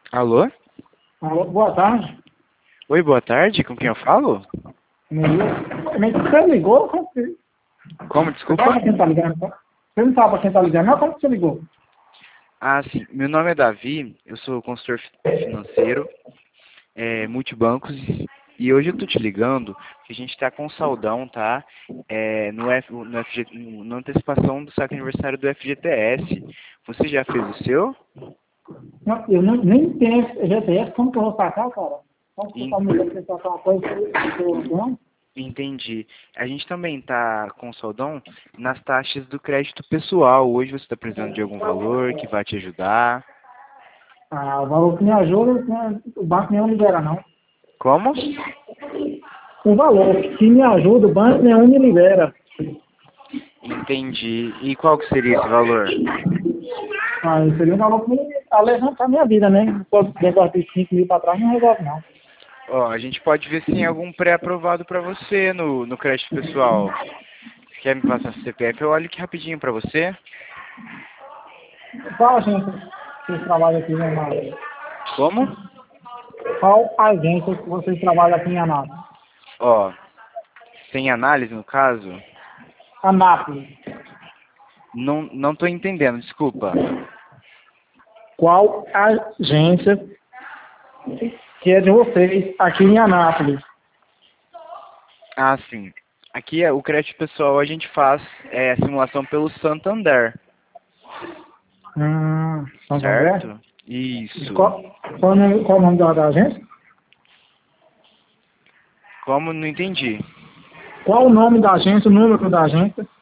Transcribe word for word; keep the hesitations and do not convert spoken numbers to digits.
Alô? Alô, boa tarde. Oi, boa tarde, com quem eu falo? Mas você ligou? Como que... Como, Você sabe desculpa? pra quem tá ligando? tá? Você não sabe pra quem tá ligando, não? Como que você ligou? Ah, sim, meu nome é Davi, eu sou consultor fi- financeiro, é, multibancos, e hoje eu tô te ligando porque a gente tá com um saldão, tá? É, no F, no F G, no- na antecipação do saque aniversário do F G T S. Você já fez o seu? Não, eu não, nem tenho G P S, como que eu vou sacar, cara? Como que você tá En- me dando pra sacar uma coisa que eu não tenho? Entendi. A gente também tá com saldão nas taxas do crédito pessoal. Hoje você está precisando de algum valor que vai te ajudar. Ah, o valor que me ajuda, né, o banco nenhum libera, não. Como? O valor que me ajuda, o banco nenhum me libera. Entendi. E qual que seria esse valor? Ah, isso seria um valor que me alevanta a minha vida, né? Não posso negócio de cinco mil pra trás, não resolve, não. Ó, a gente pode ver se tem algum pré-aprovado para você no, no crédito pessoal. Você quer me passar seu C P F? Eu olho aqui rapidinho para você. Qual agência que vocês trabalham aqui em Anápolis? Como? Qual agência que vocês trabalham aqui em Anápolis? Ó, sem análise no caso? Anápolis. Não, não tô entendendo, desculpa. Qual agência que é de vocês aqui em Anápolis? Ah, sim. Aqui é o crédito pessoal a gente faz é, simulação pelo Santander, Hum, Santander? certo? Isso. Qual, qual, o nome, qual o nome da, da agência? Como? Não entendi. Qual o nome da agência, o número da agência?